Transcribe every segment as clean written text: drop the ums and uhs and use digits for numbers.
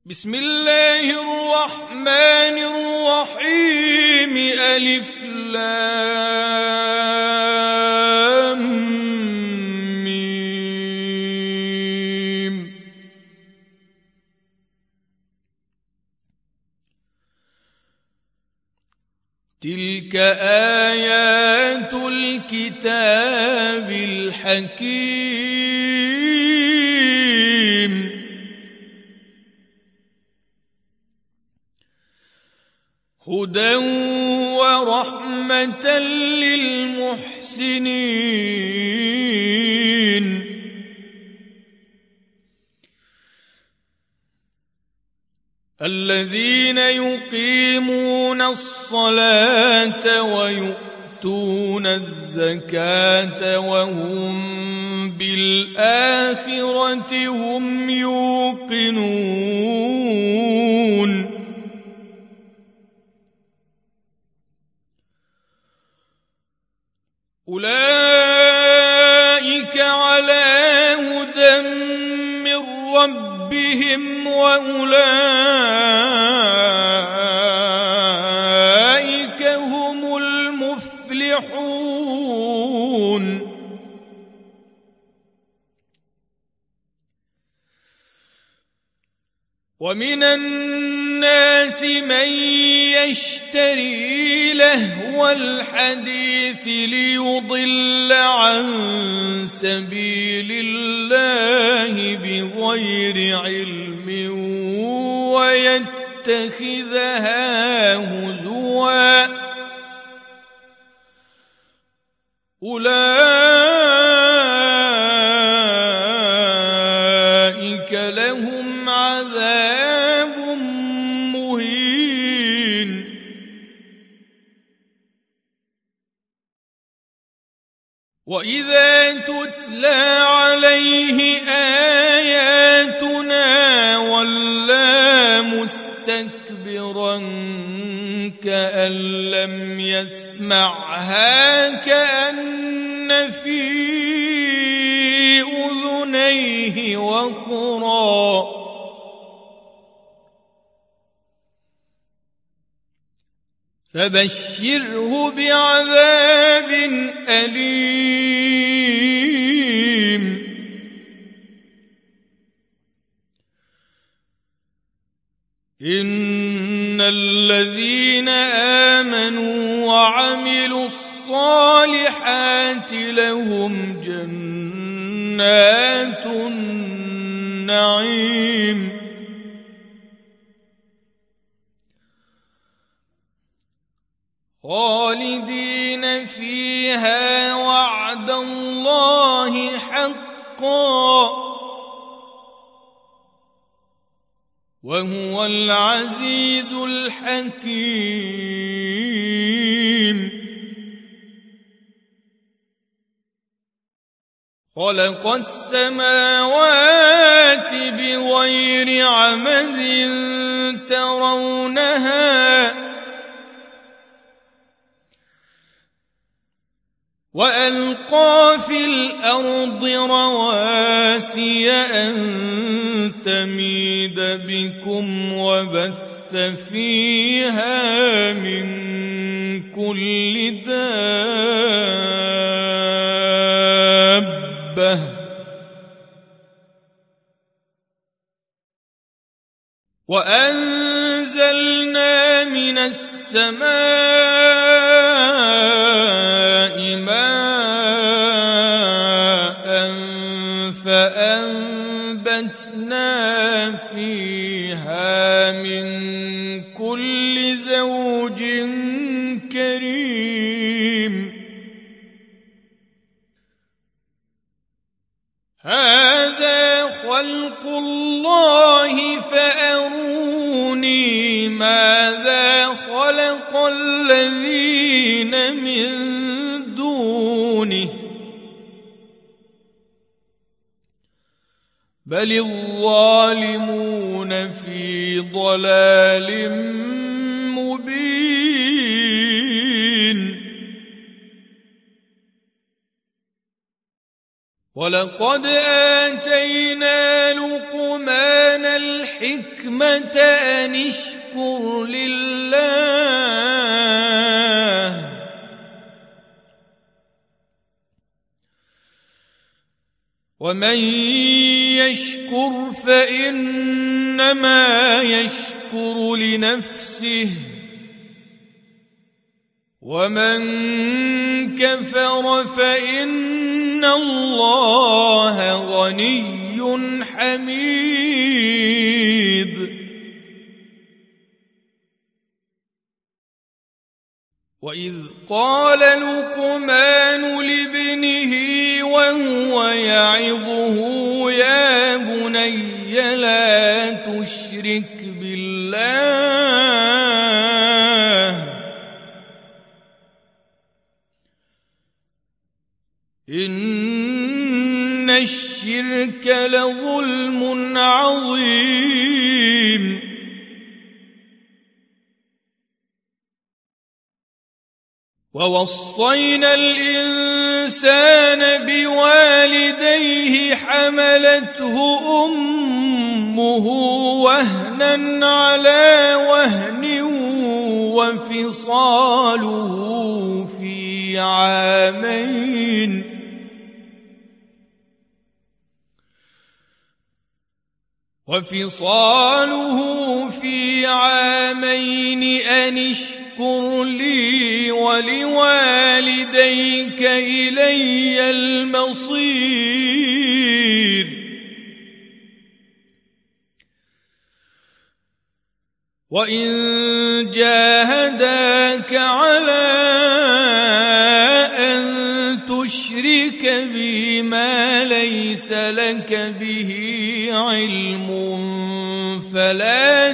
بسم الله الرحمن الرحيم ألف لام ميم. تلك آيات الكتاب الحكيم هدى ورحمة للمحسنين الذين يقيمون الصلاة ويؤتون الزكاة وهم بالآخرة هم يوقنون أولئك على هدى من ربهم وأولئك هم المفلحون ومن الناس من يشتري لهو الحديث ليضل عن سبيل الله بغير علم ويتخذها هزوا أولئك لهم عذاب مهين وإذا تتلى عليه آياتنا ولى مستكبرا كأن لم يسمعها كأن في أذنيه وقرا فبشره بعذاب أليم إن الذين آمنوا وعملوا الصالحات لهم جنات النعيم خالدين فيها وعد الله حقا وهو العزيز الحكيم خلق السماوات بغير عمد ترونها وألقى في الأرض رواسي أن تميد بكم وبث فيها من كل دابة وأنزلنا من السماء ماء فأنبتنا فيها من كل زوج كريم هذا خلق الله فأروني ماذا خلق الذين من دونه بل الظالمون في ضلال مبين ولقد آتينا لقمان الحكمة أن اشكر لله ومن يشكر فإنما يشكر لنفسه ومن كفر فإن الله غني حميد وإذ قال لقمان لابنه وهو يعظه يا بني لا تشرك بالله إن الشرك لظلم عظيم ووصينا الإنسان بوالديه حملته أمه وهنا على وهن وفصاله في عامين أن اشكر لي ولوالديك إلي المصير وإن جاهداك على أن تشرك بي ما ليس لك به علم فلا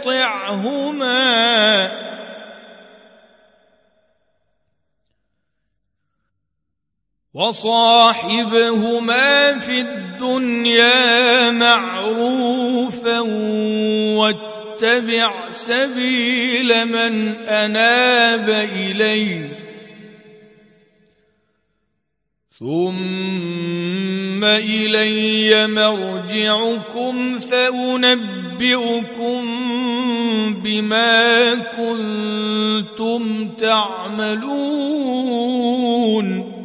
تطعهما وصاحبهما في الدنيا معروفا واتبع سبيل من أناب إلي ثم إلي مرجعكم فأنبئكم بما كنتم تعملون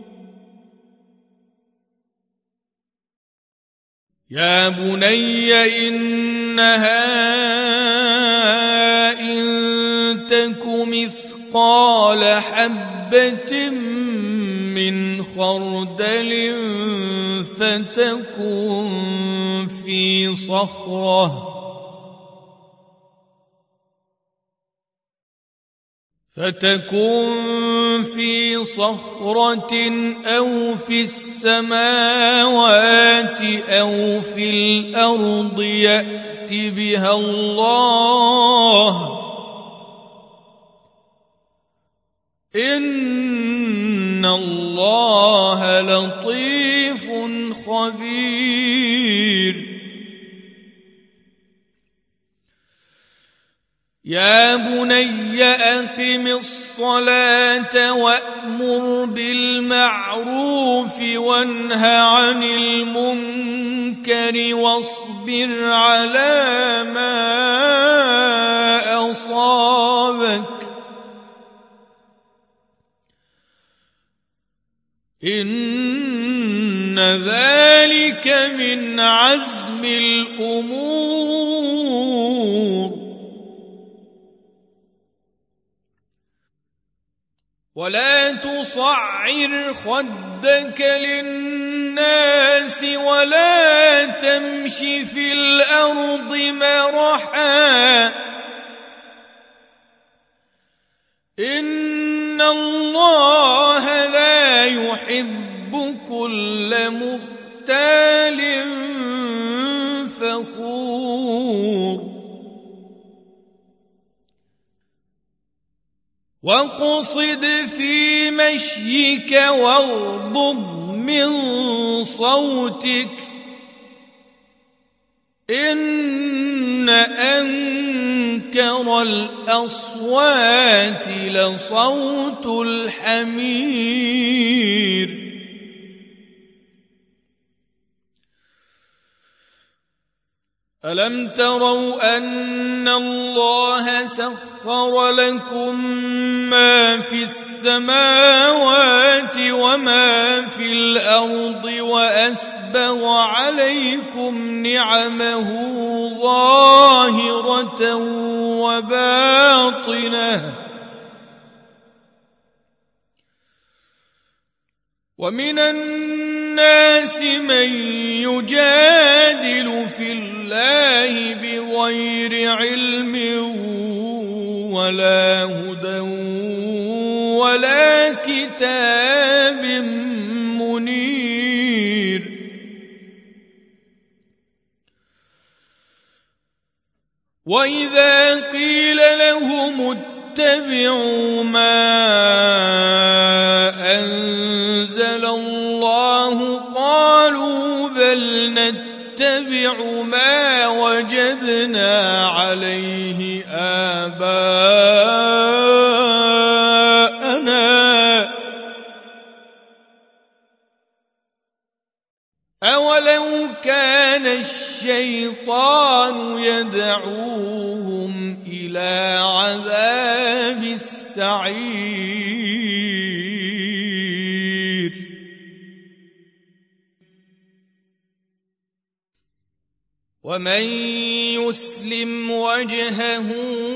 يا بني إنها إن تك مثقال حبة من خردل فتكن في صخرة أو في السماوات أو في الأرض يأت بها الله إن الله لطيف خبير يا بني أقم الصلاة وأمر بالمعروف وانه عن المنكر واصبر على ما أصابك إن ذلك من عزم الأمور ولا تصعر خدك للناس ولا تمش في الأرض مرحا إن الله لا يحب كل مختال فخور واقصد في مشيك واغضض من صوتك إن أنكر الأصوات لصوت الحمير ألم تروا أن الله سخر لكم ما في السماوات وما في الأرض وأسبغ عليكم نعمه ظاهرة وباطنة ومن الناس من يجادل في الله بغير علم ولا هدى ولا كتاب منير وإذا قيل لهم اتبعوا ما أنزل الله قالوا بل نتبع ما وجدنا عليه آباءنا أولو كان الشيطان يدعوهم إلى عذاب السعير ومن يسلم وجهه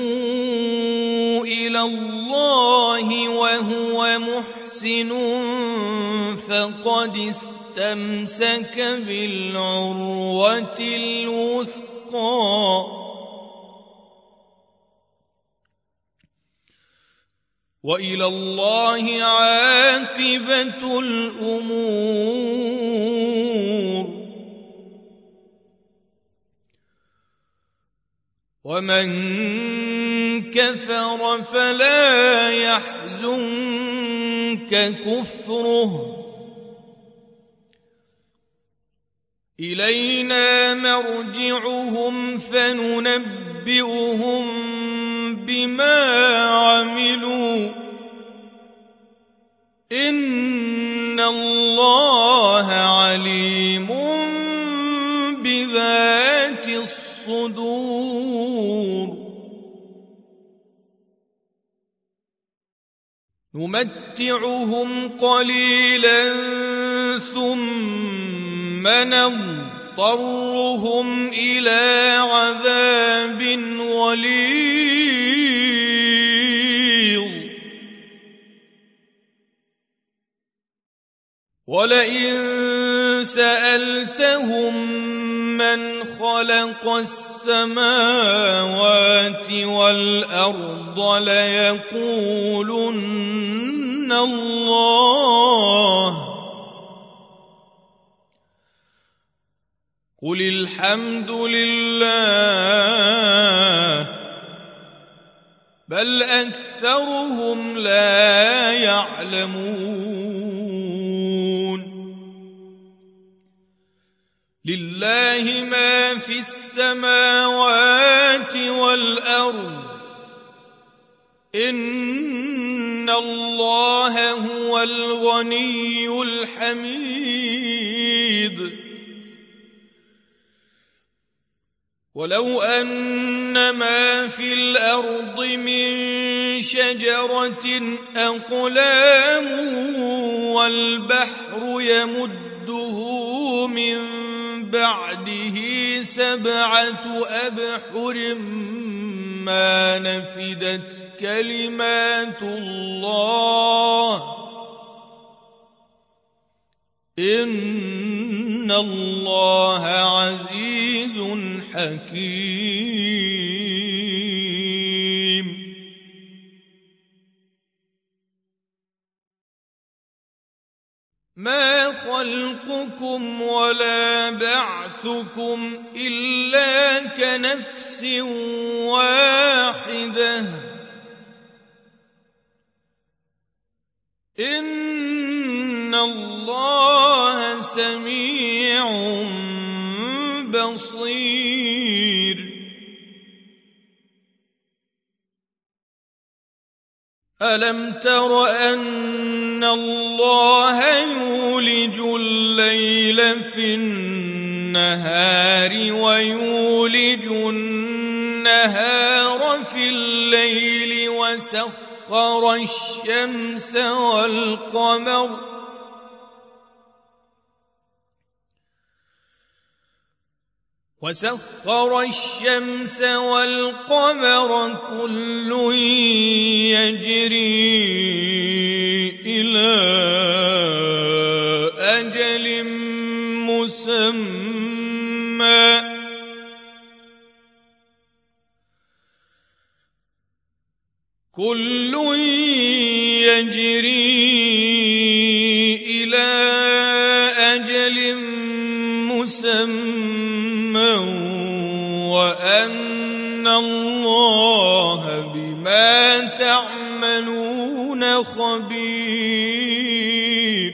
إلى الله وهو محسن فقد استمسك بالعروة الوثقى وإلى الله عاقبة الأمور ومن كفر فلا يحزنك كفره إلينا مرجعهم فننبئهم بما عملوا إن الله عليم بذات الصدور نمتعهم قليلا ثم نضطرهم إلى عذاب غليظ ولئن سألتهم من خلق السماوات والأرض ليقولن الله قل الحمد لله بل أكثرهم لا يعلمون لله ما في السماوات والأرض إن الله هو الغني الحميد ولو أن ما في الأرض من شجرة أقلام والبحر يمده من بعده 7 أبحر ما نفدت كلمات الله إن الله عزيز حكيم ما خلقكم ولا بعثكم إلا كنفس واحدة إن الله سميع بصير ألم تر أن الله يولج الليل في النهار النهار ويولج النهار في الليل وسخر الشمس والقمر كل يجري إلى أجل مسمى وأن الله بما تعملون خبير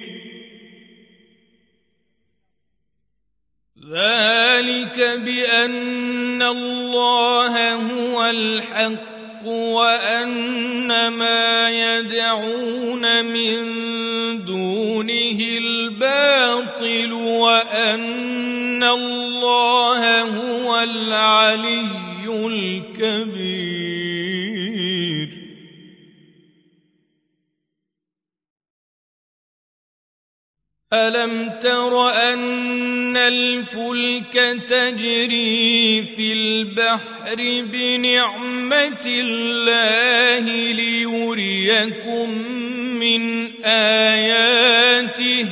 ذلك بأن الله هو الحق وأن ما يدعون من دونه الباطل وأن الله هو العلي الكبير ألم تر أن الفلك تجري في البحر بنعمة الله ليريكم من آياته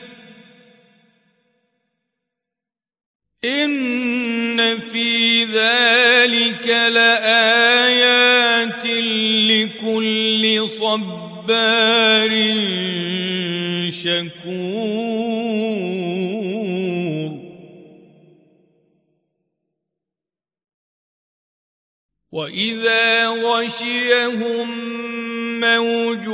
إن في ذلك لآيات لكل صبار شكور وإذا غشيهم موج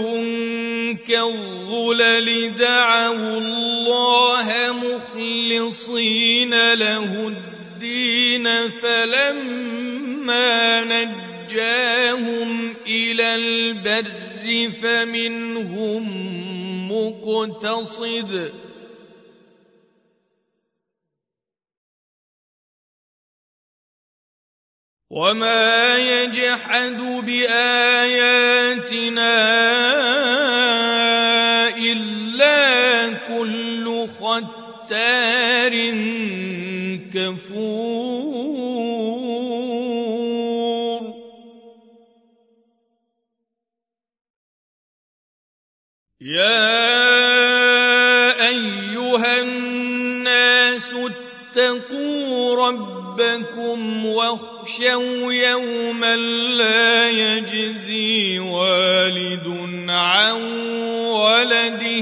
كالظلل دعوا الله مخلصين له الدين فلما نجاهم إلى البر فمنهم مقتصد وما يجحد بآياتنا إلا كل ختار كفور يا أيها الناس اتقوا ربكم واخشوا يوما لا يجزي والد عن ولده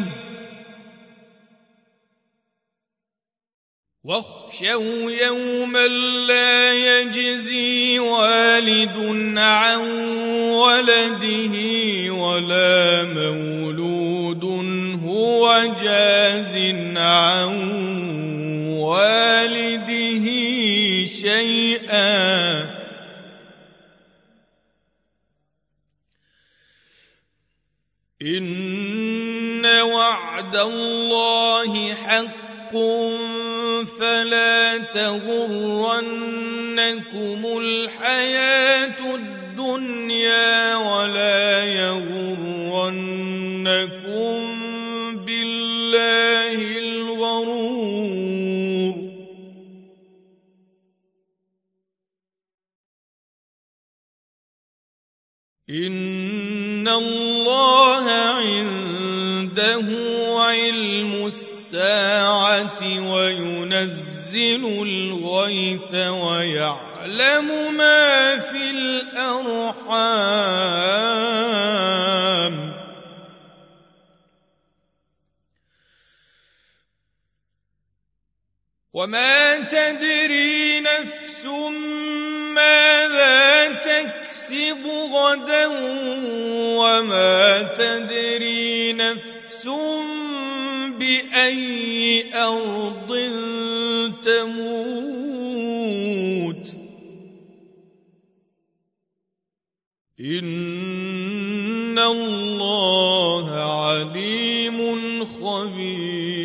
ولا مولود هو جاز عن والده شيئا إن وعد الله حق فلا تغرنكم الحياة الدنيا ولا يغرنكم بالله الغرور إن الله عنده علم الساعة وينزل الغيث ويعلم ما في الأرحام وما تدري نفس ماذا تكسب غدا وما تدري نفس بأي أرض تموت إن الله عليم خبير